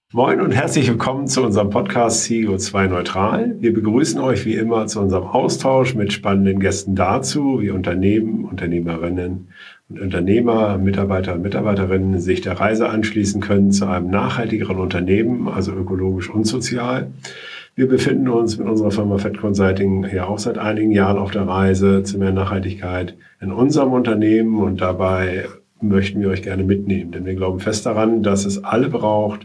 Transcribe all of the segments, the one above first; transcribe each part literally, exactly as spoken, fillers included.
Moin und herzlich willkommen zu unserem Podcast C E O zwei Neutral. Wir begrüßen euch wie immer zu unserem Austausch mit spannenden Gästen dazu, wie Unternehmen, Unternehmerinnen und Unternehmer, Mitarbeiter und Mitarbeiterinnen sich der Reise anschließen können zu einem nachhaltigeren Unternehmen, also ökologisch und sozial. Wir befinden uns mit unserer Firma Fett Consulting ja auch seit einigen Jahren auf der Reise zu mehr Nachhaltigkeit in unserem Unternehmen und dabei möchten wir euch gerne mitnehmen, denn wir glauben fest daran, dass es alle braucht,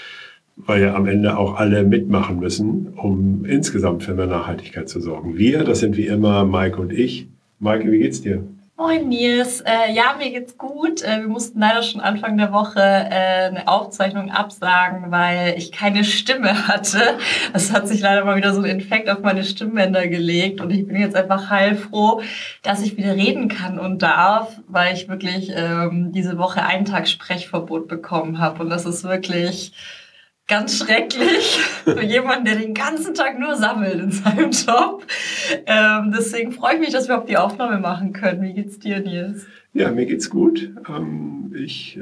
weil ja am Ende auch alle mitmachen müssen, um insgesamt für mehr Nachhaltigkeit zu sorgen. Wir, das sind wie immer Maike und ich. Maike, wie geht's dir? Moin Nils, äh, ja, mir geht's gut. Äh, wir mussten leider schon Anfang der Woche äh, eine Aufzeichnung absagen, weil ich keine Stimme hatte. Es hat sich leider mal wieder so ein Infekt auf meine Stimmbänder gelegt und ich bin jetzt einfach heilfroh, dass ich wieder reden kann und darf, weil ich wirklich ähm, diese Woche einen Tag Sprechverbot bekommen habe und das ist wirklich ganz schrecklich für jemanden, der den ganzen Tag nur sammelt in seinem Job. Ähm, deswegen freue ich mich, dass wir auch die Aufnahme machen können. Wie geht's dir, Nils? Ja, mir geht's gut. Ähm, ich äh,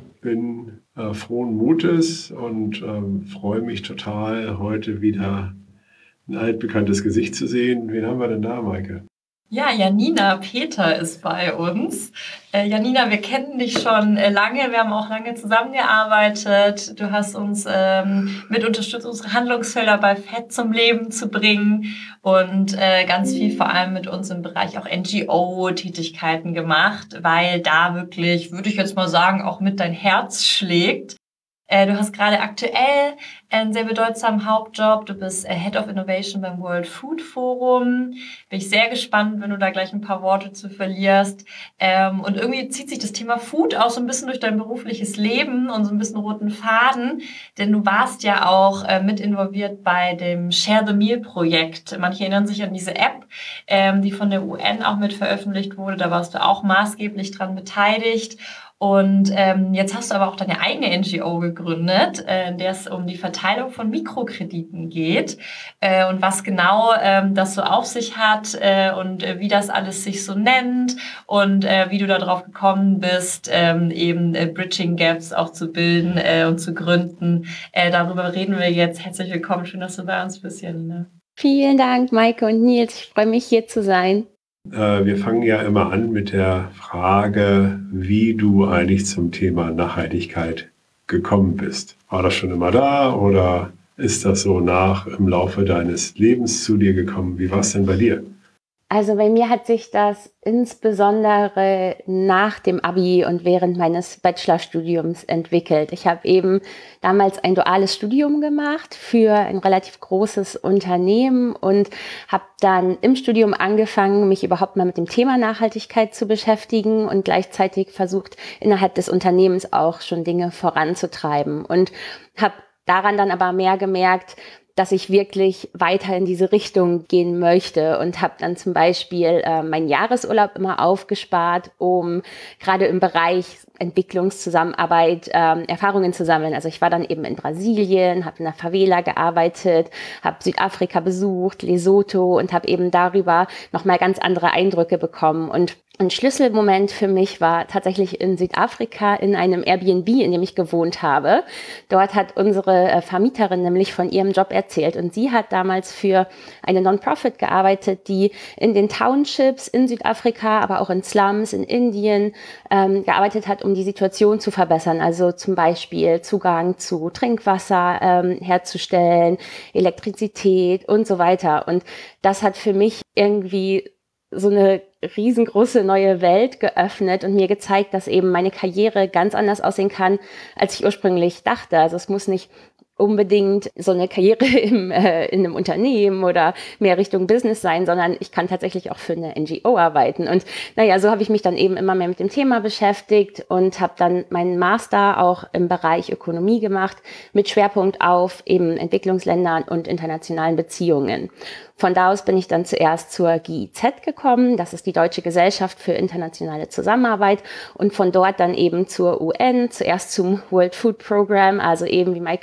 bin äh, frohen Mutes und ähm, freue mich total, heute wieder ein altbekanntes Gesicht zu sehen. Wen haben wir denn da, Maike? Ja, Janina Peter ist bei uns. Äh, Janina, wir kennen dich schon äh, lange, wir haben auch lange zusammengearbeitet. Du hast uns ähm, mit unterstützt, unsere Handlungsfelder bei Fett zum Leben zu bringen und äh, ganz viel vor allem mit uns im Bereich auch N G O-Tätigkeiten gemacht, weil da wirklich, würde ich jetzt mal sagen, auch mit dein Herz schlägt. Du hast gerade aktuell einen sehr bedeutsamen Hauptjob. Du bist Head of Innovation beim World Food Forum. Bin ich sehr gespannt, wenn du da gleich ein paar Worte zu verlierst. Und irgendwie zieht sich das Thema Food auch so ein bisschen durch dein berufliches Leben und so ein bisschen roten Faden. Denn du warst ja auch mit involviert bei dem Share the Meal Projekt. Manche erinnern sich an diese App, die von der U N auch mit veröffentlicht wurde. Da warst du auch maßgeblich dran beteiligt. Und ähm, jetzt hast du aber auch deine eigene N G O gegründet, äh, in der es um die Verteilung von Mikrokrediten geht äh, und was genau ähm, das so auf sich hat äh, und äh, wie das alles sich so nennt und äh, wie du da drauf gekommen bist, ähm, eben äh, Bridging Gaps auch zu bilden äh, und zu gründen. Äh, darüber reden wir jetzt. Herzlich willkommen, schön, dass du bei uns bist, Janina. Vielen Dank, Maike und Nils. Ich freue mich, hier zu sein. Wir fangen ja immer an mit der Frage, wie du eigentlich zum Thema Nachhaltigkeit gekommen bist. War das schon immer da oder ist das so nach im Laufe deines Lebens zu dir gekommen? Wie war es denn bei dir? Also bei mir hat sich das insbesondere nach dem Abi und während meines Bachelorstudiums entwickelt. Ich habe eben damals ein duales Studium gemacht für ein relativ großes Unternehmen und habe dann im Studium angefangen, mich überhaupt mal mit dem Thema Nachhaltigkeit zu beschäftigen und gleichzeitig versucht, innerhalb des Unternehmens auch schon Dinge voranzutreiben und habe daran dann aber mehr gemerkt, dass ich wirklich weiter in diese Richtung gehen möchte und habe dann zum Beispiel äh, meinen Jahresurlaub immer aufgespart, um gerade im Bereich Entwicklungszusammenarbeit ähm, Erfahrungen zu sammeln. Also ich war dann eben in Brasilien, habe in der Favela gearbeitet, habe Südafrika besucht, Lesotho und habe eben darüber nochmal ganz andere Eindrücke bekommen. Und ein Schlüsselmoment für mich war tatsächlich in Südafrika in einem Airbnb, in dem ich gewohnt habe. Dort hat unsere Vermieterin nämlich von ihrem Job erzählt und sie hat damals für eine Non-Profit gearbeitet, die in den Townships in Südafrika, aber auch in Slums in Indien ähm, gearbeitet hat, um die Situation zu verbessern. Also zum Beispiel Zugang zu Trinkwasser ähm, herzustellen, Elektrizität und so weiter. Und das hat für mich irgendwie so eine riesengroße neue Welt geöffnet und mir gezeigt, dass eben meine Karriere ganz anders aussehen kann, als ich ursprünglich dachte. Also es muss nicht unbedingt so eine Karriere im, äh, in einem Unternehmen oder mehr Richtung Business sein, sondern ich kann tatsächlich auch für eine N G O arbeiten. Und naja, so habe ich mich dann eben immer mehr mit dem Thema beschäftigt und habe dann meinen Master auch im Bereich Ökonomie gemacht, mit Schwerpunkt auf eben Entwicklungsländern und internationalen Beziehungen. Von da aus bin ich dann zuerst zur G I Z gekommen, das ist die Deutsche Gesellschaft für internationale Zusammenarbeit, und von dort dann eben zur U N, zuerst zum World Food Program, also eben, wie Maike schon gesagt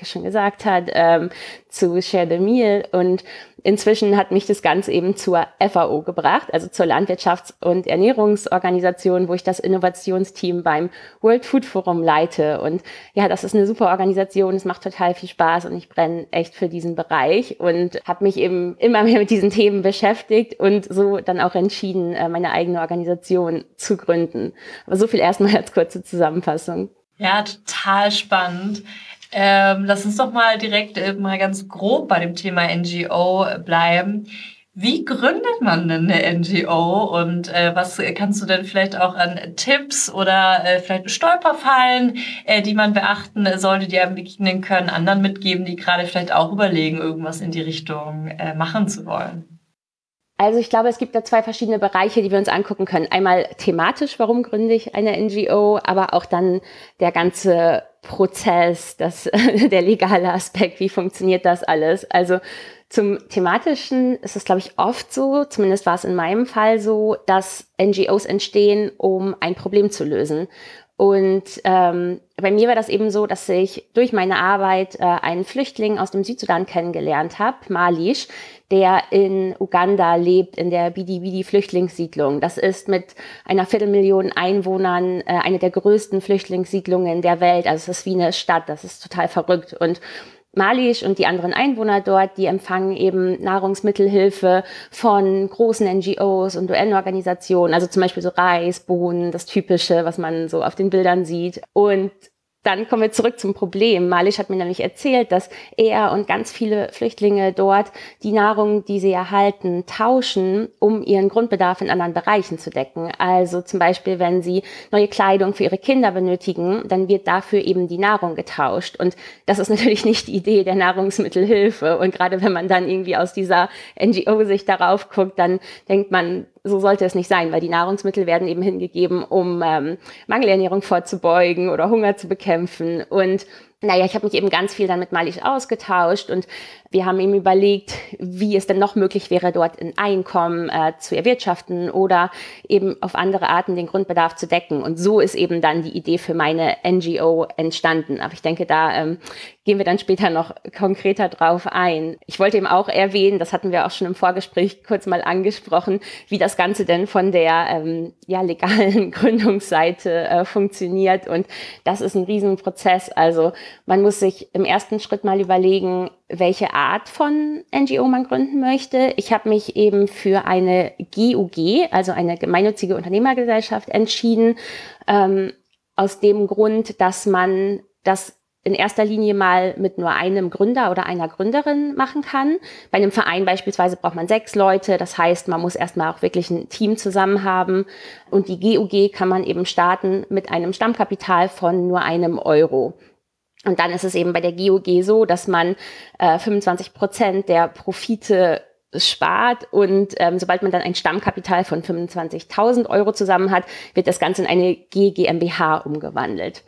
gesagt hat, ähm, zu Share the Meal. Und inzwischen hat mich das Ganze eben zur F A O gebracht, also zur Landwirtschafts- und Ernährungsorganisation, wo ich das Innovationsteam beim World Food Forum leite. Und ja, das ist eine super Organisation, es macht total viel Spaß und ich brenne echt für diesen Bereich und habe mich eben immer mehr mit diesen Themen beschäftigt und so dann auch entschieden, meine eigene Organisation zu gründen. Aber so viel erstmal als kurze Zusammenfassung. Ja, total spannend. Ähm, lass uns doch mal direkt äh, mal ganz grob bei dem Thema N G O bleiben. Wie gründet man denn eine N G O und äh, was kannst du denn vielleicht auch an Tipps oder äh, vielleicht Stolperfallen, äh, die man beachten sollte, die einem begegnen können, anderen mitgeben, die gerade vielleicht auch überlegen, irgendwas in die Richtung äh, machen zu wollen? Also ich glaube, es gibt da zwei verschiedene Bereiche, die wir uns angucken können. Einmal thematisch, warum gründe ich eine N G O, aber auch dann der ganze Prozess, das, der legale Aspekt, wie funktioniert das alles? Also zum Thematischen ist es, glaube ich, oft so, zumindest war es in meinem Fall so, dass N G Os entstehen, um ein Problem zu lösen. Und ähm, bei mir war das eben so, dass ich durch meine Arbeit äh, einen Flüchtling aus dem Südsudan kennengelernt habe, Malish, der in Uganda lebt, in der Bidi-Bidi-Flüchtlingssiedlung. Das ist mit einer Viertelmillion Einwohnern äh, eine der größten Flüchtlingssiedlungen der Welt. Also es ist wie eine Stadt, das ist total verrückt. Und Malish und die anderen Einwohner dort, die empfangen eben Nahrungsmittelhilfe von großen N G Os und U N-Organisationen, also zum Beispiel so Reis, Bohnen, das Typische, was man so auf den Bildern sieht. Und dann kommen wir zurück zum Problem. Malish hat mir nämlich erzählt, dass er und ganz viele Flüchtlinge dort die Nahrung, die sie erhalten, tauschen, um ihren Grundbedarf in anderen Bereichen zu decken. Also zum Beispiel, wenn sie neue Kleidung für ihre Kinder benötigen, dann wird dafür eben die Nahrung getauscht. Und das ist natürlich nicht die Idee der Nahrungsmittelhilfe. Und gerade wenn man dann irgendwie aus dieser N G O-Sicht darauf guckt, dann denkt man, so sollte es nicht sein, weil die Nahrungsmittel werden eben hingegeben, um ähm, Mangelernährung vorzubeugen oder Hunger zu bekämpfen. Und naja, ich habe mich eben ganz viel dann mit Malish ausgetauscht und wir haben eben überlegt, wie es denn noch möglich wäre, dort ein Einkommen äh, zu erwirtschaften oder eben auf andere Arten den Grundbedarf zu decken. Und so ist eben dann die Idee für meine N G O entstanden. Aber ich denke, da ähm, gehen wir dann später noch konkreter drauf ein. Ich wollte eben auch erwähnen, das hatten wir auch schon im Vorgespräch kurz mal angesprochen, wie das Ganze denn von der ähm, ja, legalen Gründungsseite äh, funktioniert. Und das ist ein Riesenprozess. Also man muss sich im ersten Schritt mal überlegen, welche Art von N G O man gründen möchte. Ich habe mich eben für eine G U G, also eine gemeinnützige Unternehmergesellschaft, entschieden, ähm, aus dem Grund, dass man das in erster Linie mal mit nur einem Gründer oder einer Gründerin machen kann. Bei einem Verein beispielsweise braucht man sechs Leute. Das heißt, man muss erstmal auch wirklich ein Team zusammen haben. Und die G U G kann man eben starten mit einem Stammkapital von nur einem Euro. Und dann ist es eben bei der G U G so, dass man äh, fünfundzwanzig Prozent der Profite spart und ähm, sobald man dann ein Stammkapital von fünfundzwanzigtausend Euro zusammen hat, wird das Ganze in eine G GmbH umgewandelt.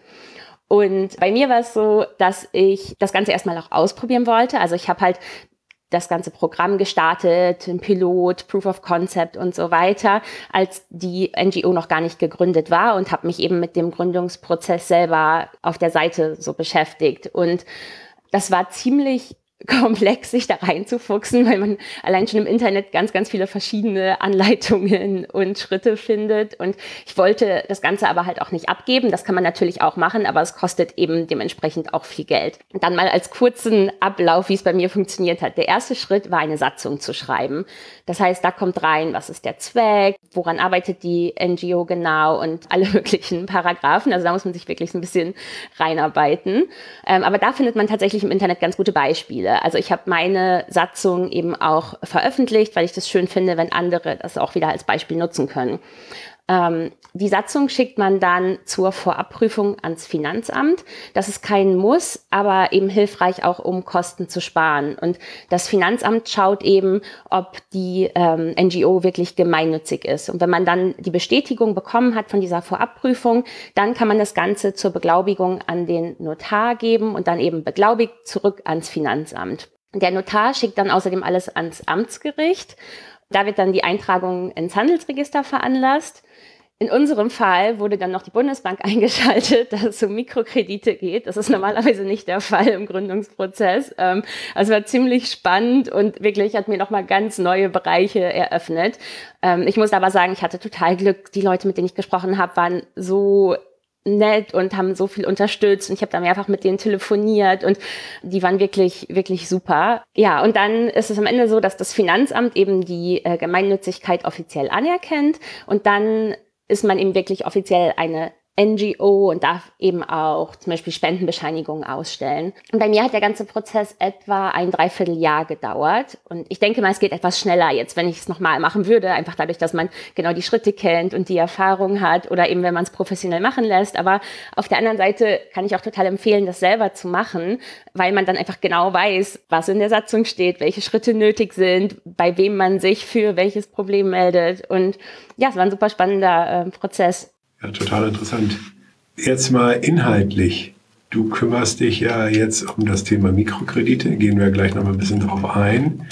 Und bei mir war es so, dass ich das Ganze erstmal auch ausprobieren wollte. Also ich habe halt das ganze Programm gestartet, ein Pilot, Proof of Concept und so weiter, als die N G O noch gar nicht gegründet war und habe mich eben mit dem Gründungsprozess selber auf der Seite so beschäftigt. Und das war ziemlich komplex, sich da reinzufuchsen, weil man allein schon im Internet ganz, ganz viele verschiedene Anleitungen und Schritte findet. Und ich wollte das Ganze aber halt auch nicht abgeben. Das kann man natürlich auch machen, aber es kostet eben dementsprechend auch viel Geld. Und dann mal als kurzen Ablauf, wie es bei mir funktioniert hat. Der erste Schritt war, eine Satzung zu schreiben. Das heißt, da kommt rein, was ist der Zweck, woran arbeitet die N G O genau und alle möglichen Paragraphen. Also da muss man sich wirklich ein bisschen reinarbeiten. Ähm, aber da findet man tatsächlich im Internet ganz gute Beispiele. Also ich habe meine Satzung eben auch veröffentlicht, weil ich das schön finde, wenn andere das auch wieder als Beispiel nutzen können. Ähm, die Satzung schickt man dann zur Vorabprüfung ans Finanzamt. Das ist kein Muss, aber eben hilfreich auch, um Kosten zu sparen. Und das Finanzamt schaut eben, ob die ähm, N G O wirklich gemeinnützig ist. Und wenn man dann die Bestätigung bekommen hat von dieser Vorabprüfung, dann kann man das Ganze zur Beglaubigung an den Notar geben und dann eben beglaubigt zurück ans Finanzamt. Der Notar schickt dann außerdem alles ans Amtsgericht. Da wird dann die Eintragung ins Handelsregister veranlasst. In unserem Fall wurde dann noch die Bundesbank eingeschaltet, dass es um Mikrokredite geht. Das ist normalerweise nicht der Fall im Gründungsprozess. Also es war ziemlich spannend und wirklich hat mir nochmal ganz neue Bereiche eröffnet. Ich muss aber sagen, ich hatte total Glück. Die Leute, mit denen ich gesprochen habe, waren so nett und haben so viel unterstützt und ich habe da mehrfach mit denen telefoniert und die waren wirklich, wirklich super. Ja, und dann ist es am Ende so, dass das Finanzamt eben die äh, Gemeinnützigkeit offiziell anerkennt und dann ist man eben wirklich offiziell eine N G O und darf eben auch zum Beispiel Spendenbescheinigungen ausstellen. Und bei mir hat der ganze Prozess etwa ein Dreivierteljahr gedauert. Und ich denke mal, es geht etwas schneller jetzt, wenn ich es nochmal machen würde, einfach dadurch, dass man genau die Schritte kennt und die Erfahrung hat oder eben, wenn man es professionell machen lässt. Aber auf der anderen Seite kann ich auch total empfehlen, das selber zu machen, weil man dann einfach genau weiß, was in der Satzung steht, welche Schritte nötig sind, bei wem man sich für welches Problem meldet. Und ja, es war ein super spannender äh, Prozess. Ja, total interessant. Jetzt mal inhaltlich. Du kümmerst dich ja jetzt um das Thema Mikrokredite. Gehen wir gleich noch mal ein bisschen drauf ein.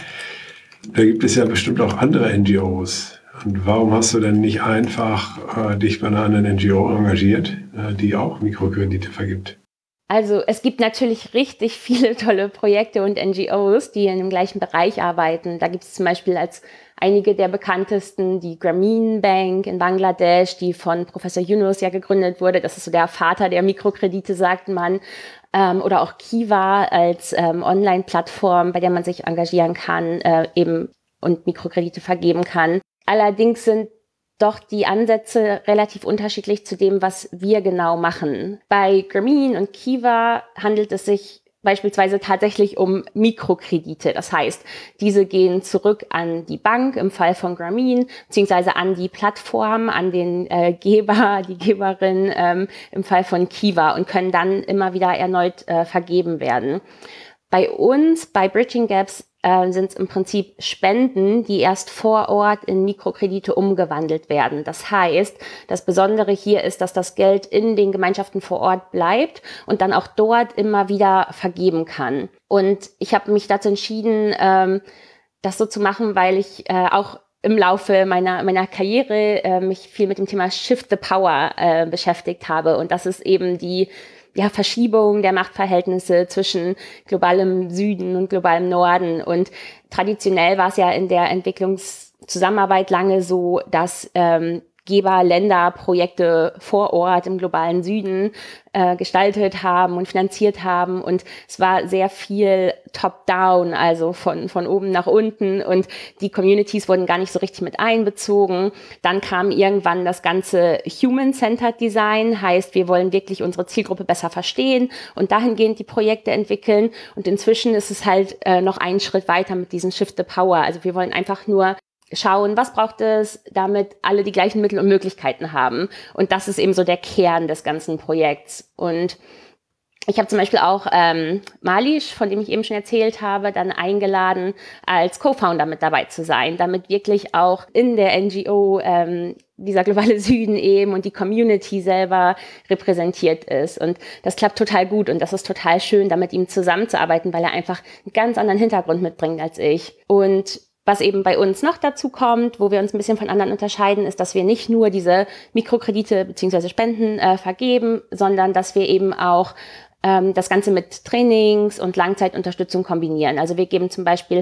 Da gibt es ja bestimmt auch andere N G Os. Und warum hast du denn nicht einfach äh, dich bei einer anderen N G O engagiert, äh, die auch Mikrokredite vergibt? Also es gibt natürlich richtig viele tolle Projekte und N G Os, die in dem gleichen Bereich arbeiten. Da gibt es zum Beispiel als einige der bekanntesten die Grameen Bank in Bangladesch, die von Professor Yunus ja gegründet wurde. Das ist so der Vater der Mikrokredite, sagt man. Ähm, oder auch Kiva als ähm, Online-Plattform, bei der man sich engagieren kann äh, eben und Mikrokredite vergeben kann. Allerdings sind doch die Ansätze relativ unterschiedlich zu dem, was wir genau machen. Bei Grameen und Kiva handelt es sich beispielsweise tatsächlich um Mikrokredite. Das heißt, diese gehen zurück an die Bank im Fall von Grameen, beziehungsweise an die Plattform, an den äh, Geber, die Geberin ähm, im Fall von Kiva und können dann immer wieder erneut äh, vergeben werden. Bei uns, bei Bridging Gaps, äh, sind es im Prinzip Spenden, die erst vor Ort in Mikrokredite umgewandelt werden. Das heißt, das Besondere hier ist, dass das Geld in den Gemeinschaften vor Ort bleibt und dann auch dort immer wieder vergeben kann. Und ich habe mich dazu entschieden, ähm, das so zu machen, weil ich äh, auch im Laufe meiner meiner Karriere äh, mich viel mit dem Thema Shift the Power äh, beschäftigt habe. Und das ist eben die ja, Verschiebung der Machtverhältnisse zwischen globalem Süden und globalem Norden. Und traditionell war es ja in der Entwicklungszusammenarbeit lange so, dass ähm, Geberländer Projekte vor Ort im globalen Süden äh, gestaltet haben und finanziert haben. Und es war sehr viel top-down, also von, von oben nach unten. Und die Communities wurden gar nicht so richtig mit einbezogen. Dann kam irgendwann das ganze Human-Centered Design, heißt, wir wollen wirklich unsere Zielgruppe besser verstehen und dahingehend die Projekte entwickeln. Und inzwischen ist es halt äh, noch einen Schritt weiter mit diesem Shift the Power. Also wir wollen einfach nur schauen, was braucht es, damit alle die gleichen Mittel und Möglichkeiten haben. Und das ist eben so der Kern des ganzen Projekts. Und ich habe zum Beispiel auch ähm, Malish, von dem ich eben schon erzählt habe, dann eingeladen, als Co-Founder mit dabei zu sein, damit wirklich auch in der N G O ähm, dieser globale Süden eben und die Community selber repräsentiert ist. Und das klappt total gut und das ist total schön, da mit ihm zusammenzuarbeiten, weil er einfach einen ganz anderen Hintergrund mitbringt als ich. Und was eben bei uns noch dazu kommt, wo wir uns ein bisschen von anderen unterscheiden, ist, dass wir nicht nur diese Mikrokredite bzw. Spenden äh, vergeben, sondern dass wir eben auch ähm, das Ganze mit Trainings und Langzeitunterstützung kombinieren. Also wir geben zum Beispiel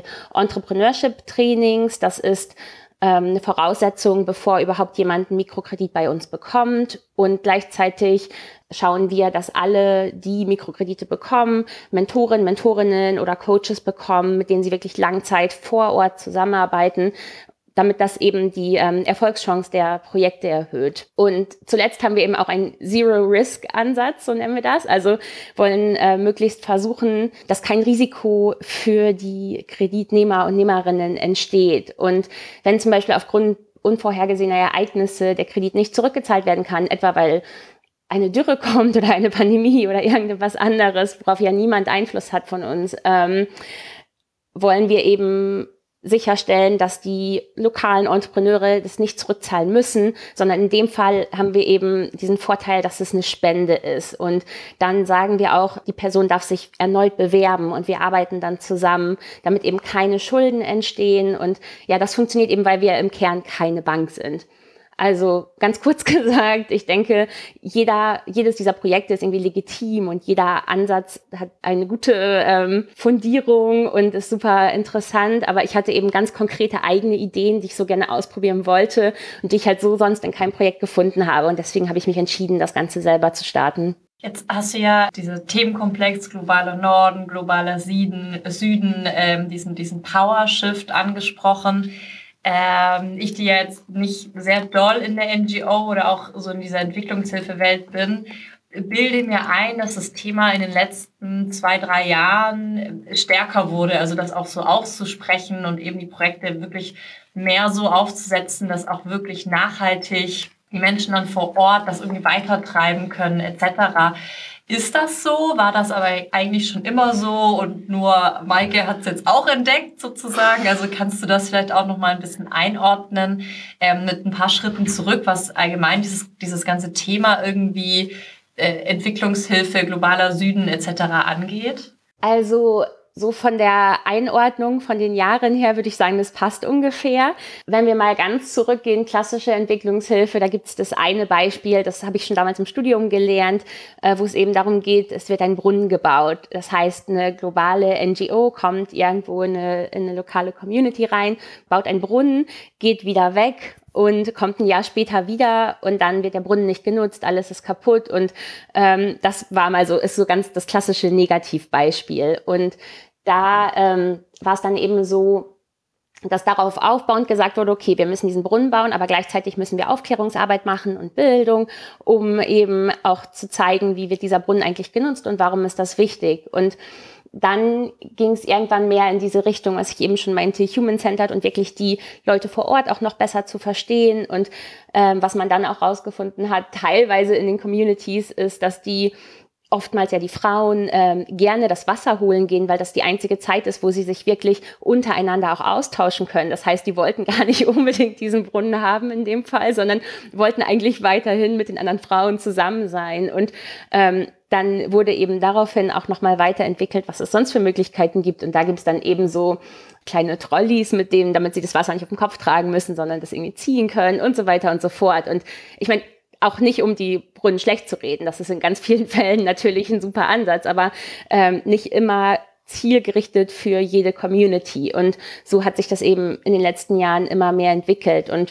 Entrepreneurship-Trainings, das ist ähm, eine Voraussetzung, bevor überhaupt jemand einen Mikrokredit bei uns bekommt. Und gleichzeitig schauen wir, dass alle, die Mikrokredite bekommen, Mentoren, Mentorinnen oder Coaches bekommen, mit denen sie wirklich Langzeit vor Ort zusammenarbeiten, damit das eben die ähm, Erfolgschance der Projekte erhöht. Und zuletzt haben wir eben auch einen Zero-Risk-Ansatz, so nennen wir das. Also wollen äh, möglichst versuchen, dass kein Risiko für die Kreditnehmer und Nehmerinnen entsteht. Und wenn zum Beispiel aufgrund unvorhergesehener Ereignisse der Kredit nicht zurückgezahlt werden kann, etwa weil eine Dürre kommt oder eine Pandemie oder irgendwas anderes, worauf ja niemand Einfluss hat von uns, ähm, wollen wir eben sicherstellen, dass die lokalen Entrepreneure das nicht zurückzahlen müssen, sondern in dem Fall haben wir eben diesen Vorteil, dass es eine Spende ist. Und dann sagen wir auch, die Person darf sich erneut bewerben und wir arbeiten dann zusammen, damit eben keine Schulden entstehen. Und ja, das funktioniert eben, weil wir im Kern keine Bank sind. Also ganz kurz gesagt, ich denke, jeder, jedes dieser Projekte ist irgendwie legitim und jeder Ansatz hat eine gute ähm, Fundierung und ist super interessant. Aber ich hatte eben ganz konkrete eigene Ideen, die ich so gerne ausprobieren wollte und die ich halt so sonst in keinem Projekt gefunden habe. Und deswegen habe ich mich entschieden, das Ganze selber zu starten. Jetzt hast du ja diese Themenkomplex globaler Norden, globaler Süden, Süden ähm, diesen, diesen Power-Shift angesprochen. Ähm, ich, die jetzt nicht sehr doll in der N G O oder auch so in dieser Entwicklungshilfewelt bin, bilde mir ein, dass das Thema in den letzten zwei, drei Jahren stärker wurde, also das auch so auszusprechen und eben die Projekte wirklich mehr so aufzusetzen, dass auch wirklich nachhaltig die Menschen dann vor Ort das irgendwie weitertreiben können et cetera. Ist das so? War das aber eigentlich schon immer so und nur Maike hat es jetzt auch entdeckt sozusagen? Also kannst du das vielleicht auch noch mal ein bisschen einordnen ähm, mit ein paar Schritten zurück, was allgemein dieses, dieses ganze Thema irgendwie äh, Entwicklungshilfe, globaler Süden et cetera angeht? Also so von der Einordnung von den Jahren her würde ich sagen, das passt ungefähr. Wenn wir mal ganz zurückgehen, klassische Entwicklungshilfe, da gibt es das eine Beispiel, das habe ich schon damals im Studium gelernt, wo es eben darum geht, es wird ein Brunnen gebaut. Das heißt, eine globale N G O kommt irgendwo in eine, in eine lokale Community rein, baut einen Brunnen, geht wieder weg und kommt ein Jahr später wieder und dann wird der Brunnen nicht genutzt, alles ist kaputt und ähm, das war mal so, ist so ganz das klassische Negativbeispiel. Und da ähm, war es dann eben so, dass darauf aufbauend gesagt wurde, okay, wir müssen diesen Brunnen bauen, aber gleichzeitig müssen wir Aufklärungsarbeit machen und Bildung, um eben auch zu zeigen, wie wird dieser Brunnen eigentlich genutzt und warum ist das wichtig. Und dann ging es irgendwann mehr in diese Richtung, was ich eben schon meinte, human-centered und wirklich die Leute vor Ort auch noch besser zu verstehen. Und ähm, was man dann auch rausgefunden hat, teilweise in den Communities, ist, dass die oftmals ja die Frauen ähm, gerne das Wasser holen gehen, weil das die einzige Zeit ist, wo sie sich wirklich untereinander auch austauschen können. Das heißt, die wollten gar nicht unbedingt diesen Brunnen haben in dem Fall, sondern wollten eigentlich weiterhin mit den anderen Frauen zusammen sein. Und ähm, dann wurde eben daraufhin auch nochmal weiterentwickelt, was es sonst für Möglichkeiten gibt. Und da gibt es dann eben so kleine Trolleys mit denen, damit sie das Wasser nicht auf dem Kopf tragen müssen, sondern das irgendwie ziehen können und so weiter und so fort. Und ich meine, auch nicht, um die Brunnen schlecht zu reden. Das ist in ganz vielen Fällen natürlich ein super Ansatz, aber ähm, nicht immer zielgerichtet für jede Community. Und so hat sich das eben in den letzten Jahren immer mehr entwickelt. Und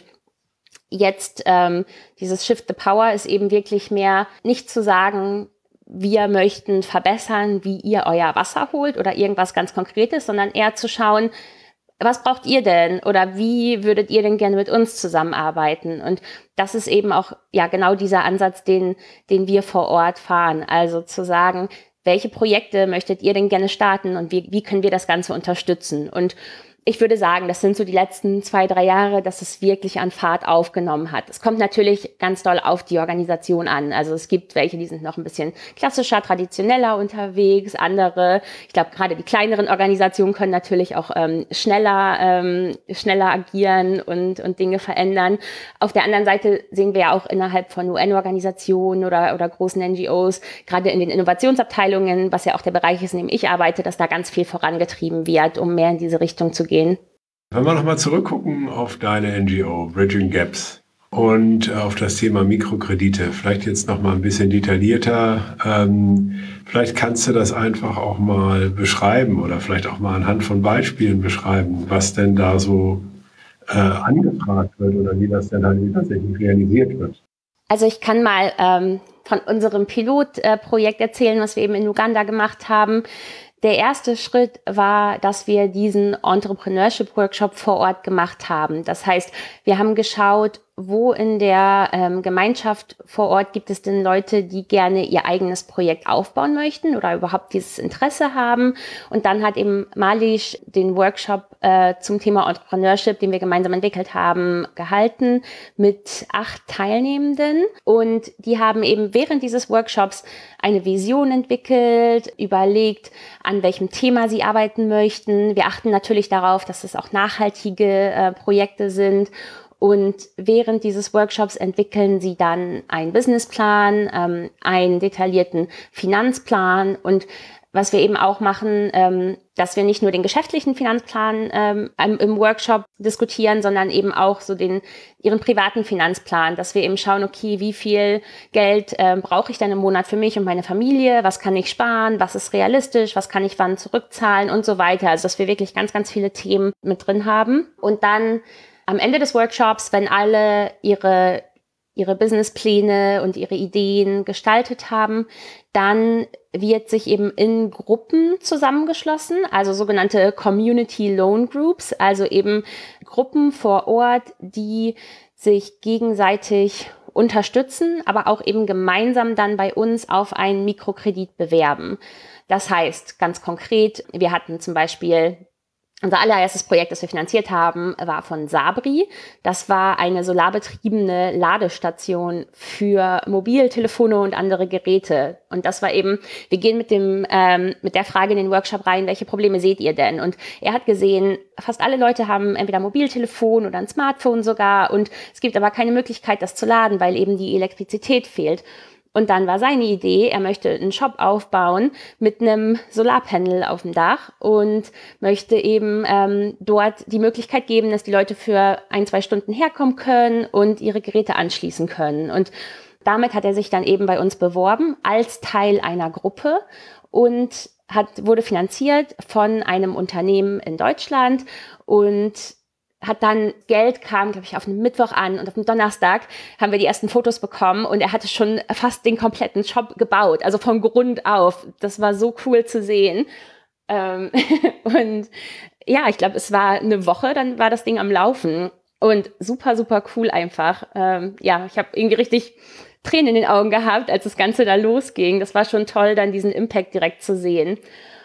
jetzt ähm, dieses Shift the Power ist eben wirklich mehr nicht zu sagen, wir möchten verbessern, wie ihr euer Wasser holt oder irgendwas ganz Konkretes, sondern eher zu schauen, was braucht ihr denn oder wie würdet ihr denn gerne mit uns zusammenarbeiten? Und das ist eben auch ja genau dieser Ansatz, den, den wir vor Ort fahren. Also zu sagen, welche Projekte möchtet ihr denn gerne starten und wie, wie können wir das Ganze unterstützen? Und ich würde sagen, das sind so die letzten zwei, drei Jahre, dass es wirklich an Fahrt aufgenommen hat. Es kommt natürlich ganz doll auf die Organisation an. Also es gibt welche, die sind noch ein bisschen klassischer, traditioneller unterwegs. Andere, ich glaube, gerade die kleineren Organisationen können natürlich auch ähm, schneller, ähm, schneller agieren und, und Dinge verändern. Auf der anderen Seite sehen wir ja auch innerhalb von U N-Organisationen oder, oder großen N G Os, gerade in den Innovationsabteilungen, was ja auch der Bereich ist, in dem ich arbeite, dass da ganz viel vorangetrieben wird, um mehr in diese Richtung zu gehen. Wenn wir nochmal zurückgucken auf deine N G O, Bridging Gaps, und auf das Thema Mikrokredite, vielleicht jetzt nochmal ein bisschen detaillierter. Ähm, vielleicht kannst du das einfach auch mal beschreiben oder vielleicht auch mal anhand von Beispielen beschreiben, was denn da so äh, angefragt wird oder wie das denn halt tatsächlich realisiert wird. Also ich kann mal ähm, von unserem Pilotprojekt äh, erzählen, was wir eben in Uganda gemacht haben. Der erste Schritt war, dass wir diesen Entrepreneurship-Workshop vor Ort gemacht haben. Das heißt, wir haben geschaut, wo in der ähm, Gemeinschaft vor Ort gibt es denn Leute, die gerne ihr eigenes Projekt aufbauen möchten oder überhaupt dieses Interesse haben. Und dann hat eben Malish den Workshop äh, zum Thema Entrepreneurship, den wir gemeinsam entwickelt haben, gehalten mit acht Teilnehmenden. Und die haben eben während dieses Workshops eine Vision entwickelt, überlegt, an welchem Thema sie arbeiten möchten. Wir achten natürlich darauf, dass es auch nachhaltige äh, Projekte sind. Und während dieses Workshops entwickeln sie dann einen Businessplan, ähm, einen detaillierten Finanzplan. Und was wir eben auch machen, ähm, dass wir nicht nur den geschäftlichen Finanzplan ähm, im Workshop diskutieren, sondern eben auch so den ihren privaten Finanzplan, dass wir eben schauen, okay, wie viel Geld äh, brauche ich denn im Monat für mich und meine Familie, was kann ich sparen, was ist realistisch, was kann ich wann zurückzahlen und so weiter. Also dass wir wirklich ganz, ganz viele Themen mit drin haben. Und dann am Ende des Workshops, wenn alle ihre ihre Businesspläne und ihre Ideen gestaltet haben, dann wird sich eben in Gruppen zusammengeschlossen, also sogenannte Community Loan Groups, also eben Gruppen vor Ort, die sich gegenseitig unterstützen, aber auch eben gemeinsam dann bei uns auf einen Mikrokredit bewerben. Das heißt, ganz konkret, wir hatten zum Beispiel unser allererstes Projekt, das wir finanziert haben, war von Sabri. Das war eine solarbetriebene Ladestation für Mobiltelefone und andere Geräte. Und das war eben, wir gehen mit dem ähm, mit der Frage in den Workshop rein, welche Probleme seht ihr denn? Und er hat gesehen, fast alle Leute haben entweder ein Mobiltelefon oder ein Smartphone sogar. Und es gibt aber keine Möglichkeit, das zu laden, weil eben die Elektrizität fehlt. Und dann war seine Idee, er möchte einen Shop aufbauen mit einem Solarpanel auf dem Dach und möchte eben ähm, dort die Möglichkeit geben, dass die Leute für ein, zwei Stunden herkommen können und ihre Geräte anschließen können. Und damit hat er sich dann eben bei uns beworben als Teil einer Gruppe und hat, wurde finanziert von einem Unternehmen in Deutschland und hat dann Geld, kam, glaube ich, auf einen Mittwoch an und auf dem Donnerstag haben wir die ersten Fotos bekommen und er hatte schon fast den kompletten Shop gebaut, also von Grund auf. Das war so cool zu sehen. Ähm und ja, ich glaube, es war eine Woche, dann war das Ding am Laufen und super, super cool einfach. Ähm ja, ich habe irgendwie richtig Tränen in den Augen gehabt, als das Ganze da losging. Das war schon toll, dann diesen Impact direkt zu sehen.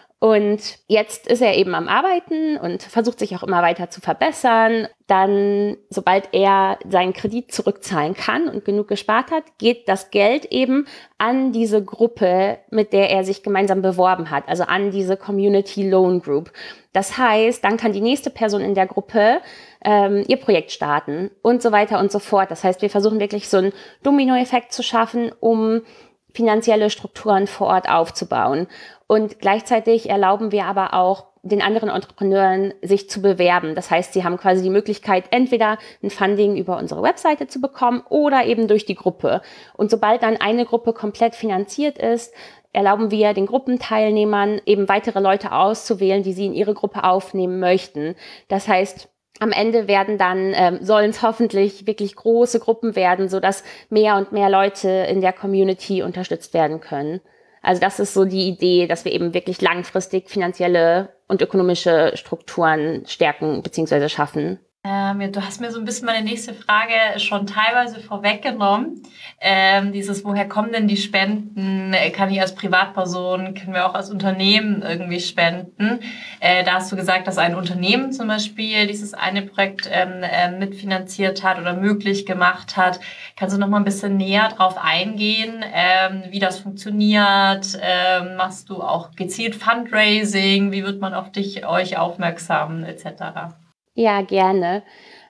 Und jetzt ist er eben am Arbeiten und versucht sich auch immer weiter zu verbessern. Dann, sobald er seinen Kredit zurückzahlen kann und genug gespart hat, geht das Geld eben an diese Gruppe, mit der er sich gemeinsam beworben hat, also an diese Community Loan Group. Das heißt, dann kann die nächste Person in der Gruppe ähm, ihr Projekt starten und so weiter und so fort. Das heißt, wir versuchen wirklich so einen Dominoeffekt zu schaffen, um finanzielle Strukturen vor Ort aufzubauen. Und gleichzeitig erlauben wir aber auch den anderen Entrepreneuren, sich zu bewerben. Das heißt, sie haben quasi die Möglichkeit, entweder ein Funding über unsere Webseite zu bekommen oder eben durch die Gruppe. Und sobald dann eine Gruppe komplett finanziert ist, erlauben wir den Gruppenteilnehmern eben weitere Leute auszuwählen, die sie in ihre Gruppe aufnehmen möchten. Das heißt, am Ende werden dann, ähm, sollen es hoffentlich wirklich große Gruppen werden, sodass mehr und mehr Leute in der Community unterstützt werden können. Also das ist so die Idee, dass wir eben wirklich langfristig finanzielle und ökonomische Strukturen stärken bzw. schaffen. Ähm, du hast mir so ein bisschen meine nächste Frage schon teilweise vorweggenommen. Ähm, dieses, woher kommen denn die Spenden? Kann ich als Privatperson, können wir auch als Unternehmen irgendwie spenden? Äh, da hast du gesagt, dass ein Unternehmen zum Beispiel dieses eine Projekt ähm, äh, mitfinanziert hat oder möglich gemacht hat. Kannst du noch mal ein bisschen näher drauf eingehen, ähm, wie das funktioniert? Ähm, machst du auch gezielt Fundraising? Wie wird man auf dich, euch aufmerksam et cetera? Ja, gerne.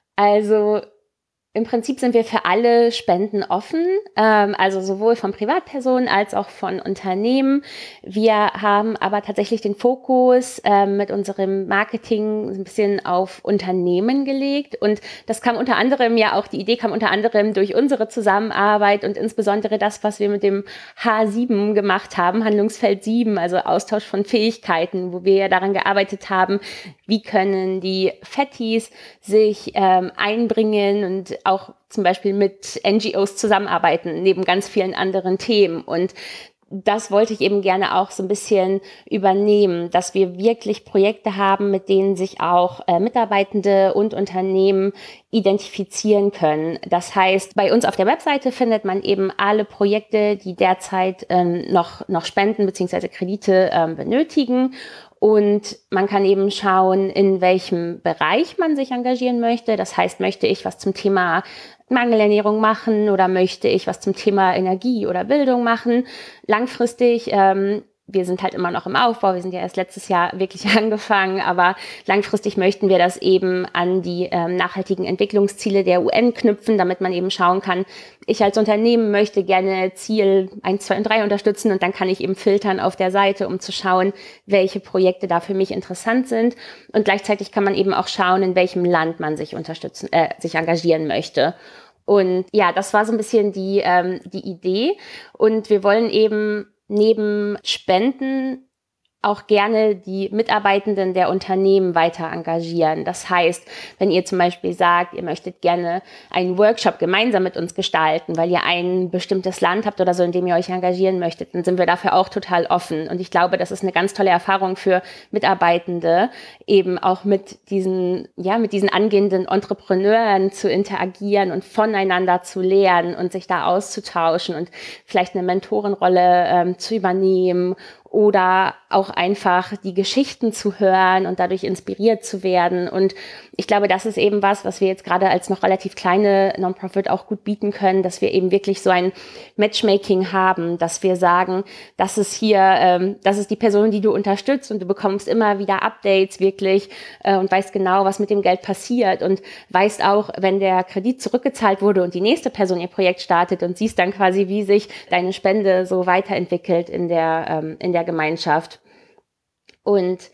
Also im Prinzip sind wir für alle Spenden offen, ähm, also sowohl von Privatpersonen als auch von Unternehmen. Wir haben aber tatsächlich den Fokus ähm, mit unserem Marketing ein bisschen auf Unternehmen gelegt und das kam unter anderem ja auch, die Idee kam unter anderem durch unsere Zusammenarbeit und insbesondere das, was wir mit dem H sieben gemacht haben, Handlungsfeld sieben, also Austausch von Fähigkeiten, wo wir ja daran gearbeitet haben, wie können die Fettis sich ähm, einbringen und auch zum Beispiel mit N G Os zusammenarbeiten, neben ganz vielen anderen Themen. Und das wollte ich eben gerne auch so ein bisschen übernehmen, dass wir wirklich Projekte haben, mit denen sich auch äh, Mitarbeitende und Unternehmen identifizieren können. Das heißt, bei uns auf der Webseite findet man eben alle Projekte, die derzeit ähm, noch, noch Spenden bzw. Kredite ähm, benötigen. Und man kann eben schauen, in welchem Bereich man sich engagieren möchte. Das heißt, möchte ich was zum Thema Mangelernährung machen oder möchte ich was zum Thema Energie oder Bildung machen? Langfristig ähm, wir sind halt immer noch im Aufbau, wir sind ja erst letztes Jahr wirklich angefangen, aber langfristig möchten wir das eben an die ähm, nachhaltigen Entwicklungsziele der U N knüpfen, damit man eben schauen kann, ich als Unternehmen möchte gerne Ziel eins, zwei und drei unterstützen und dann kann ich eben filtern auf der Seite, um zu schauen, welche Projekte da für mich interessant sind, und gleichzeitig kann man eben auch schauen, in welchem Land man sich unterstützen, äh, sich engagieren möchte. Und ja, das war so ein bisschen die, ähm, die Idee, und wir wollen eben neben Spenden auch gerne die Mitarbeitenden der Unternehmen weiter engagieren. Das heißt, wenn ihr zum Beispiel sagt, ihr möchtet gerne einen Workshop gemeinsam mit uns gestalten, weil ihr ein bestimmtes Land habt oder so, in dem ihr euch engagieren möchtet, dann sind wir dafür auch total offen. Und ich glaube, das ist eine ganz tolle Erfahrung für Mitarbeitende, eben auch mit diesen, ja, mit diesen angehenden Entrepreneuren zu interagieren und voneinander zu lernen und sich da auszutauschen und vielleicht eine Mentorenrolle ähm, zu übernehmen oder auch einfach die Geschichten zu hören und dadurch inspiriert zu werden. Und ich glaube, das ist eben was, was wir jetzt gerade als noch relativ kleine Non-Profit auch gut bieten können, dass wir eben wirklich so ein Matchmaking haben, dass wir sagen, das ist hier, ähm, das ist die Person, die du unterstützt, und du bekommst immer wieder Updates wirklich äh, und weißt genau, was mit dem Geld passiert, und weißt auch, wenn der Kredit zurückgezahlt wurde und die nächste Person ihr Projekt startet, und siehst dann quasi, wie sich deine Spende so weiterentwickelt in der, ähm, in der Gemeinschaft. Und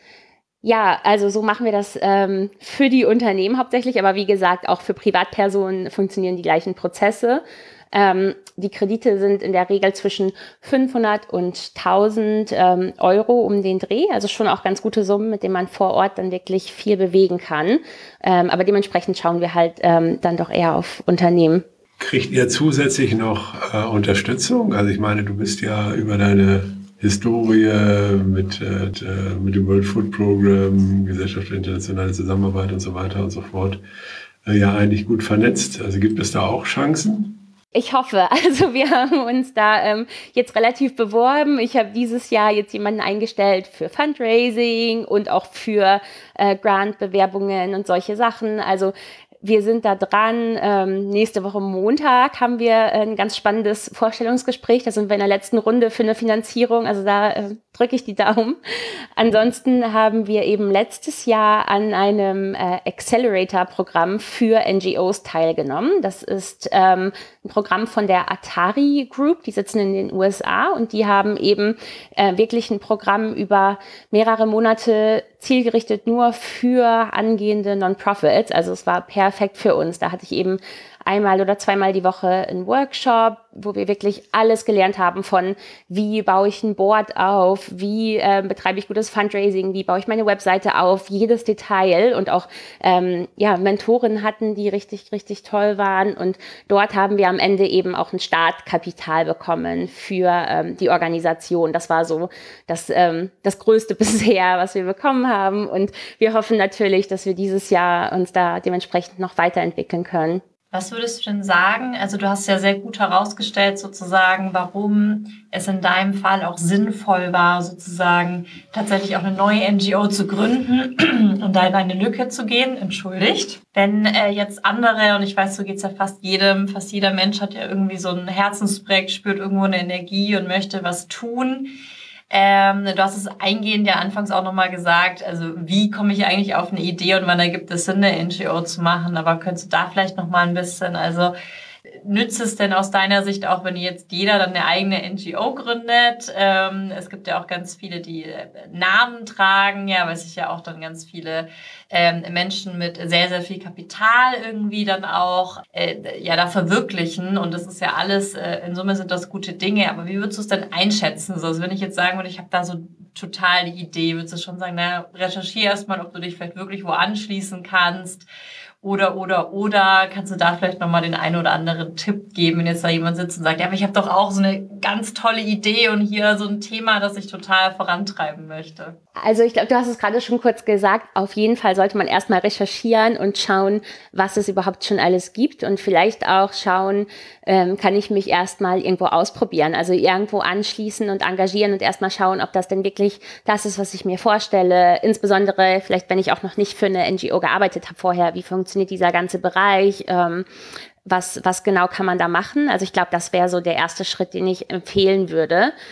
ja, also so machen wir das ähm, für die Unternehmen hauptsächlich, aber wie gesagt, auch für Privatpersonen funktionieren die gleichen Prozesse. Ähm, die Kredite sind in der Regel zwischen fünfhundert und tausend ähm, Euro um den Dreh, also schon auch ganz gute Summen, mit denen man vor Ort dann wirklich viel bewegen kann. Ähm, aber dementsprechend schauen wir halt ähm, dann doch eher auf Unternehmen. Kriegt ihr zusätzlich noch äh, Unterstützung? Also ich meine, du bist ja über deine Historie mit, äh, mit dem World Food Program, Gesellschaft für internationale Zusammenarbeit und so weiter und so fort, äh, ja eigentlich gut vernetzt. Also gibt es da auch Chancen? Ich hoffe. Also wir haben uns da ähm, jetzt relativ beworben. Ich habe dieses Jahr jetzt jemanden eingestellt für Fundraising und auch für äh, Grantbewerbungen und solche Sachen. Also wir sind da dran. Ähm, nächste Woche Montag haben wir ein ganz spannendes Vorstellungsgespräch. Da sind wir in der letzten Runde für eine Finanzierung. Also da äh, drücke ich die Daumen. Ansonsten haben wir eben letztes Jahr an einem äh, Accelerator-Programm für N G Os teilgenommen. Das ist ähm, ein Programm von der Atari Group. Die sitzen in den U S A, und die haben eben äh, wirklich ein Programm über mehrere Monate zielgerichtet nur für angehende Non-Profits. Also es war perfekt für uns. Da hatte ich eben einmal oder zweimal die Woche einen Workshop, wo wir wirklich alles gelernt haben von, wie baue ich ein Board auf, wie äh, betreibe ich gutes Fundraising, wie baue ich meine Webseite auf, jedes Detail, und auch ähm, ja, Mentoren hatten, die richtig, richtig toll waren, und dort haben wir am Ende eben auch ein Startkapital bekommen für ähm, die Organisation. Das war so das, ähm, das Größte bisher, was wir bekommen haben, und wir hoffen natürlich, dass wir dieses Jahr uns da dementsprechend noch weiterentwickeln können. Was würdest du denn sagen? Also du hast ja sehr gut herausgestellt sozusagen, warum es in deinem Fall auch sinnvoll war, sozusagen tatsächlich auch eine neue N G O zu gründen und da in eine Lücke zu gehen. Entschuldigt. Wenn äh, jetzt andere, und ich weiß, so geht's ja fast jedem, fast jeder Mensch hat ja irgendwie so ein Herzensprojekt, spürt irgendwo eine Energie und möchte was tun. Ähm, du hast es eingehend ja anfangs auch nochmal gesagt, also wie komme ich eigentlich auf eine Idee und wann ergibt es Sinn, eine N G O zu machen, aber könntest du da vielleicht nochmal ein bisschen, also nützt es denn aus deiner Sicht auch, wenn jetzt jeder dann eine eigene N G O gründet? Ähm, es gibt ja auch ganz viele, die äh, Namen tragen, ja, weil sich ja auch dann ganz viele ähm, Menschen mit sehr, sehr viel Kapital irgendwie dann auch äh, ja da verwirklichen, und das ist ja alles, äh, in Summe sind das gute Dinge, aber wie würdest du es denn einschätzen? So, also wenn ich jetzt sagen würde, ich habe da so total die Idee, würdest du schon sagen, na, recherchiere erstmal, ob du dich vielleicht wirklich wo anschließen kannst? Oder, oder, oder, kannst du da vielleicht nochmal den einen oder anderen Tipp geben, wenn jetzt da jemand sitzt und sagt, ja, aber ich habe doch auch so eine ganz tolle Idee und hier so ein Thema, das ich total vorantreiben möchte. Also ich glaube, du hast es gerade schon kurz gesagt, auf jeden Fall sollte man erstmal recherchieren und schauen, was es überhaupt schon alles gibt, und vielleicht auch schauen, ähm, kann ich mich erstmal irgendwo ausprobieren, also irgendwo anschließen und engagieren und erstmal schauen, ob das denn wirklich das ist, was ich mir vorstelle, insbesondere vielleicht, wenn ich auch noch nicht für eine N G O gearbeitet habe vorher, wie funktioniert dieser ganze Bereich, ähm, was, was genau kann man da machen? Also ich glaube, das wäre so der erste Schritt, den ich empfehlen würde.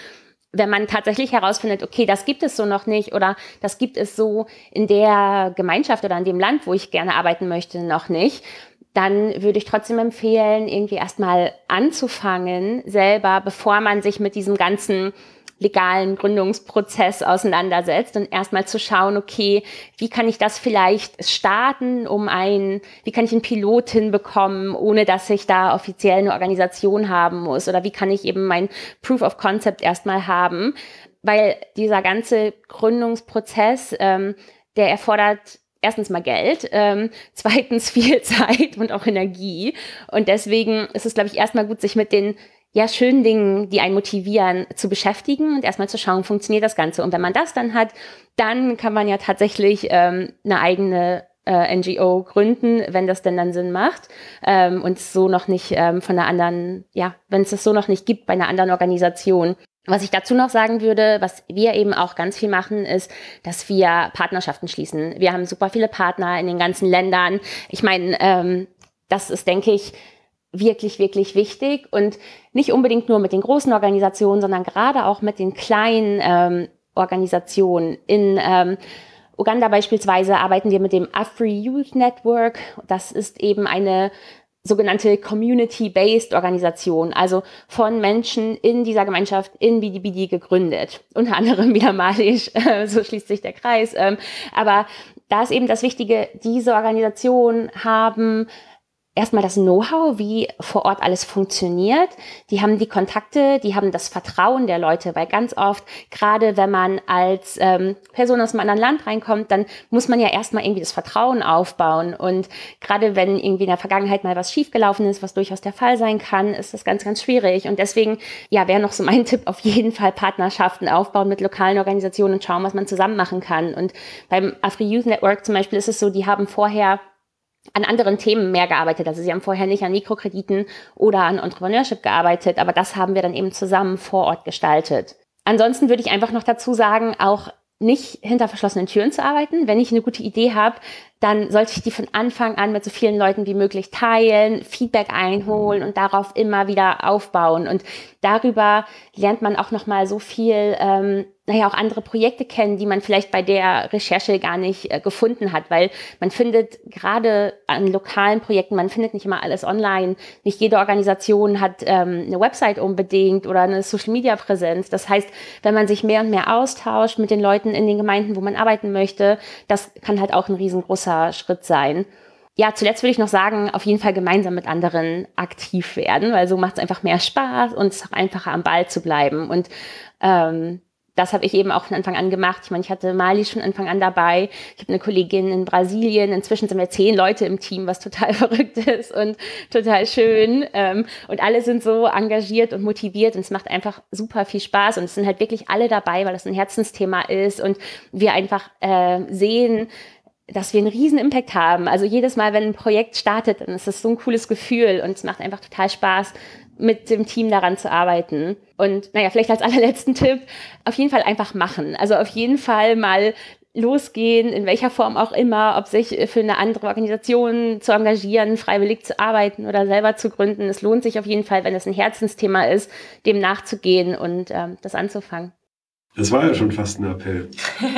wenn man tatsächlich herausfindet, okay, das gibt es so noch nicht oder das gibt es so in der Gemeinschaft oder in dem Land, wo ich gerne arbeiten möchte, noch nicht, dann würde ich trotzdem empfehlen, irgendwie erstmal anzufangen selber, bevor man sich mit diesem ganzen legalen Gründungsprozess auseinandersetzt und erstmal zu schauen, okay, wie kann ich das vielleicht starten, um ein, wie kann ich einen Pilot hinbekommen, ohne dass ich da offiziell eine Organisation haben muss, oder wie kann ich eben mein Proof of Concept erstmal haben, weil dieser ganze Gründungsprozess, ähm, der erfordert erstens mal Geld, ähm, zweitens viel Zeit und auch Energie, und deswegen ist es, glaube ich, erstmal gut, sich mit den ja, schönen Dingen, die einen motivieren, zu beschäftigen und erstmal zu schauen, funktioniert das Ganze. Und wenn man das dann hat, dann kann man ja tatsächlich ähm, eine eigene äh, N G O gründen, wenn das denn dann Sinn macht, ähm, und es so noch nicht ähm, von einer anderen, ja, wenn es das so noch nicht gibt bei einer anderen Organisation. Was ich dazu noch sagen würde, was wir eben auch ganz viel machen, ist, dass wir Partnerschaften schließen. Wir haben super viele Partner in den ganzen Ländern. Ich meine, ähm, das ist, denke ich, wirklich, wirklich wichtig, und nicht unbedingt nur mit den großen Organisationen, sondern gerade auch mit den kleinen ähm, Organisationen. In ähm, Uganda beispielsweise arbeiten wir mit dem Afri Youth Network. Das ist eben eine sogenannte Community-Based Organisation, also von Menschen in dieser Gemeinschaft in Bidi Bidi gegründet. Unter anderem wieder malisch, äh, so schließt sich der Kreis. Ähm, aber da ist eben das Wichtige, diese Organisationen haben erstmal das Know-how, wie vor Ort alles funktioniert. Die haben die Kontakte, die haben das Vertrauen der Leute, weil ganz oft, gerade wenn man als ähm, Person aus einem anderen Land reinkommt, dann muss man ja erstmal irgendwie das Vertrauen aufbauen. Und gerade wenn irgendwie in der Vergangenheit mal was schiefgelaufen ist, was durchaus der Fall sein kann, ist das ganz, ganz schwierig. Und deswegen, ja, wäre noch so mein Tipp, auf jeden Fall Partnerschaften aufbauen mit lokalen Organisationen und schauen, was man zusammen machen kann. Und beim Afri Youth Network zum Beispiel ist es so, die haben vorher an anderen Themen mehr gearbeitet. Also sie haben vorher nicht an Mikrokrediten oder an Entrepreneurship gearbeitet, aber das haben wir dann eben zusammen vor Ort gestaltet. Ansonsten würde ich einfach noch dazu sagen, auch nicht hinter verschlossenen Türen zu arbeiten. Wenn ich eine gute Idee habe, dann sollte ich die von Anfang an mit so vielen Leuten wie möglich teilen, Feedback einholen und darauf immer wieder aufbauen. Und darüber lernt man auch nochmal so viel, ähm, naja, auch andere Projekte kennen, die man vielleicht bei der Recherche gar nicht äh, gefunden hat, weil man findet gerade an lokalen Projekten, man findet nicht immer alles online. Nicht jede Organisation hat ähm, eine Website unbedingt oder eine Social-Media-Präsenz. Das heißt, wenn man sich mehr und mehr austauscht mit den Leuten in den Gemeinden, wo man arbeiten möchte, das kann halt auch ein riesengroßer Schritt sein. Ja, zuletzt würde ich noch sagen, auf jeden Fall gemeinsam mit anderen aktiv werden, weil so macht es einfach mehr Spaß und es ist auch einfacher, am Ball zu bleiben. Und ähm, das habe ich eben auch von Anfang an gemacht. Ich meine, ich hatte Mali schon von Anfang an dabei. Ich habe eine Kollegin in Brasilien. Inzwischen sind wir zehn Leute im Team, was total verrückt ist und total schön. Und alle sind so engagiert und motiviert und es macht einfach super viel Spaß. Und es sind halt wirklich alle dabei, weil das ein Herzensthema ist und wir einfach äh, sehen, dass wir einen riesen Impact haben. Also jedes Mal, wenn ein Projekt startet, dann ist das so ein cooles Gefühl und es macht einfach total Spaß, mit dem Team daran zu arbeiten. Und naja, vielleicht als allerletzten Tipp, auf jeden Fall einfach machen. Also auf jeden Fall mal losgehen, in welcher Form auch immer, ob sich für eine andere Organisation zu engagieren, freiwillig zu arbeiten oder selber zu gründen. Es lohnt sich auf jeden Fall, wenn es ein Herzensthema ist, dem nachzugehen und ähm, das anzufangen. Das war ja schon fast ein Appell.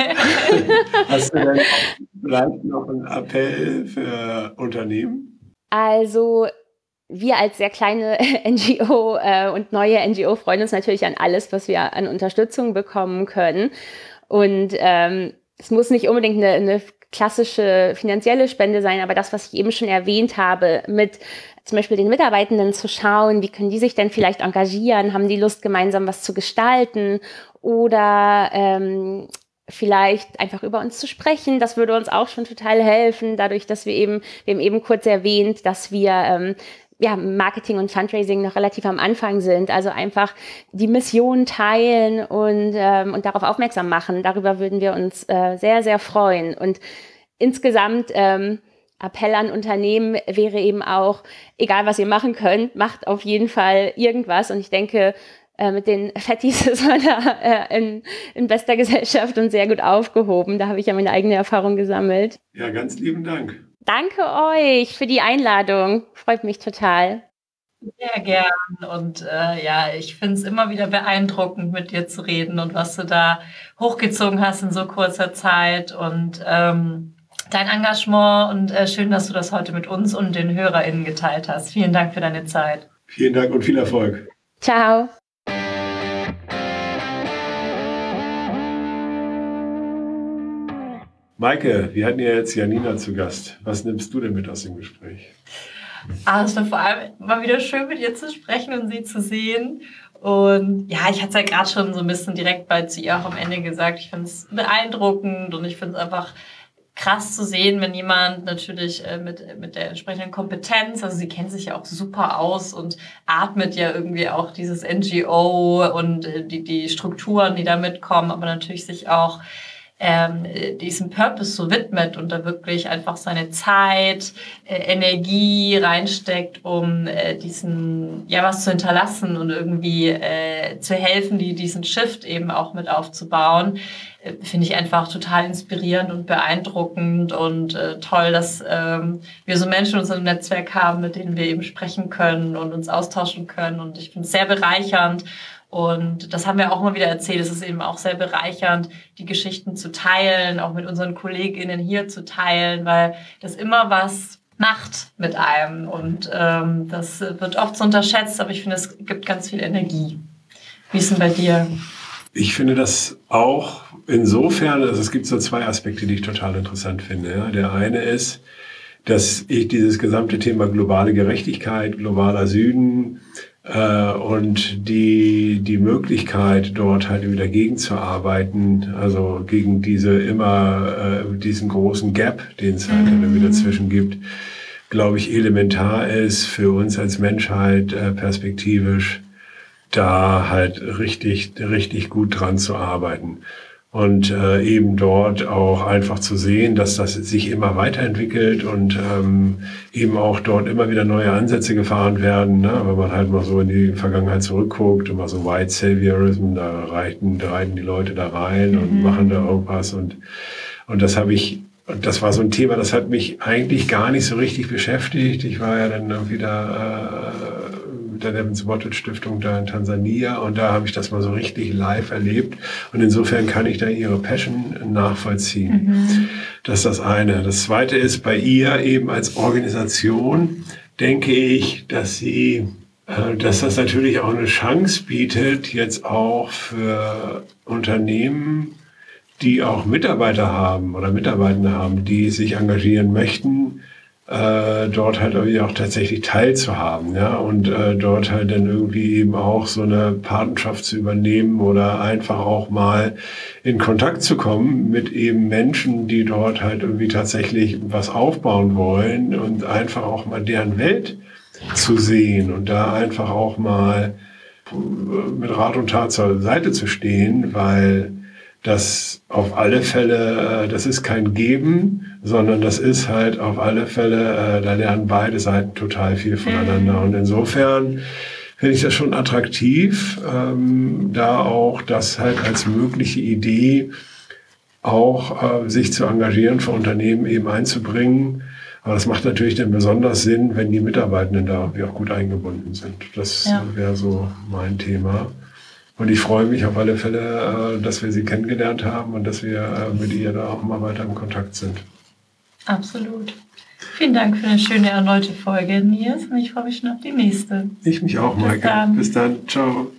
Hast du denn vielleicht noch einen Appell für Unternehmen? Also wir als sehr kleine N G O äh, und neue N G O freuen uns natürlich an alles, was wir an Unterstützung bekommen können. Und ähm, es muss nicht unbedingt eine, eine klassische finanzielle Spende sein, aber das, was ich eben schon erwähnt habe, mit zum Beispiel den Mitarbeitenden zu schauen, wie können die sich denn vielleicht engagieren, haben die Lust, gemeinsam was zu gestalten oder ähm, vielleicht einfach über uns zu sprechen. Das würde uns auch schon total helfen, dadurch, dass wir eben, wir haben eben kurz erwähnt, dass wir ähm, ja, Marketing und Fundraising noch relativ am Anfang sind. Also einfach die Mission teilen und, ähm, und darauf aufmerksam machen. Darüber würden wir uns äh, sehr, sehr freuen. Und insgesamt ähm, Appell an Unternehmen wäre eben auch, egal was ihr machen könnt, macht auf jeden Fall irgendwas. Und ich denke, äh, mit den Fettis ist man da äh, in, in bester Gesellschaft und sehr gut aufgehoben. Da habe ich ja meine eigene Erfahrung gesammelt. Ja, ganz lieben Dank. Danke euch für die Einladung. Freut mich total. Sehr gern und äh, ja, ich finde es immer wieder beeindruckend, mit dir zu reden und was du da hochgezogen hast in so kurzer Zeit und ähm, dein Engagement und äh, schön, dass du das heute mit uns und den HörerInnen geteilt hast. Vielen Dank für deine Zeit. Vielen Dank und viel Erfolg. Ciao. Maike, wir hatten ja jetzt Janina zu Gast. Was nimmst du denn mit aus dem Gespräch? Ah, es war vor allem mal wieder schön, mit ihr zu sprechen und sie zu sehen. Und ja, ich hatte es ja gerade schon so ein bisschen direkt bei zu ihr auch am Ende gesagt. Ich finde es beeindruckend und ich finde es einfach krass zu sehen, wenn jemand natürlich äh, mit, mit der entsprechenden Kompetenz, also sie kennt sich ja auch super aus und atmet ja irgendwie auch dieses N G O und äh, die, die Strukturen, die da mitkommen, aber natürlich sich auch ähm, diesem Purpose so widmet und da wirklich einfach seine Zeit, äh, Energie reinsteckt, um äh, diesen, ja, was zu hinterlassen und irgendwie äh, zu helfen, die diesen Shift eben auch mit aufzubauen, äh, finde ich einfach total inspirierend und beeindruckend und äh, toll, dass ähm, wir so Menschen in unserem Netzwerk haben, mit denen wir eben sprechen können und uns austauschen können und ich finde es sehr bereichernd. Und das haben wir auch mal wieder erzählt. Es ist eben auch sehr bereichernd, die Geschichten zu teilen, auch mit unseren KollegInnen hier zu teilen, weil das immer was macht mit einem. Und ähm, das wird oft so unterschätzt, aber ich finde, es gibt ganz viel Energie. Wie ist denn bei dir? Ich finde das auch insofern, also es gibt so zwei Aspekte, die ich total interessant finde. Ja. Der eine ist, dass ich dieses gesamte Thema globale Gerechtigkeit, globaler Süden, und die, die Möglichkeit, dort halt wieder gegenzuarbeiten, also gegen diese immer, äh, diesen großen Gap, den es halt mhm. wieder dazwischen gibt, glaube ich, elementar ist für uns als Menschheit äh, perspektivisch, da halt richtig, richtig gut dran zu arbeiten. Und äh, eben dort auch einfach zu sehen, dass das sich immer weiterentwickelt und ähm, eben auch dort immer wieder neue Ansätze gefahren werden. Ne? Wenn man halt mal so in die Vergangenheit zurückguckt, immer so White Saviorism, da reiten, da reiten die Leute da rein und mhm. machen da irgendwas. Und, und das habe ich, das war so ein Thema, das hat mich eigentlich gar nicht so richtig beschäftigt. Ich war ja dann irgendwie da äh, der Nevins Bottle Stiftung da in Tansania und da habe ich das mal so richtig live erlebt und insofern kann ich da ihre Passion nachvollziehen. Mhm. Das ist das eine. Das zweite ist bei ihr eben als Organisation, denke ich, dass sie, äh, dass das natürlich auch eine Chance bietet, jetzt auch für Unternehmen, die auch Mitarbeiter haben oder Mitarbeitende haben, die sich engagieren möchten, Äh, dort halt irgendwie auch tatsächlich teilzuhaben, ja, und äh, dort halt dann irgendwie eben auch so eine Patenschaft zu übernehmen oder einfach auch mal in Kontakt zu kommen mit eben Menschen, die dort halt irgendwie tatsächlich was aufbauen wollen und einfach auch mal deren Welt zu sehen und da einfach auch mal mit Rat und Tat zur Seite zu stehen, weil das auf alle Fälle, das ist kein Geben, sondern das ist halt auf alle Fälle, da lernen beide Seiten total viel voneinander. Und insofern finde ich das schon attraktiv, ähm, da auch das halt als mögliche Idee auch äh, sich zu engagieren, für Unternehmen eben einzubringen. Aber das macht natürlich dann besonders Sinn, wenn die Mitarbeitenden da irgendwie auch gut eingebunden sind. Das ja. wäre so mein Thema. Und ich freue mich auf alle Fälle, dass wir sie kennengelernt haben und dass wir mit ihr da auch mal weiter im Kontakt sind. Absolut. Vielen Dank für eine schöne erneute Folge, Nils. Und ich freue mich schon auf die nächste. Ich mich auch, Maike. Bis dann. Bis dann. Ciao.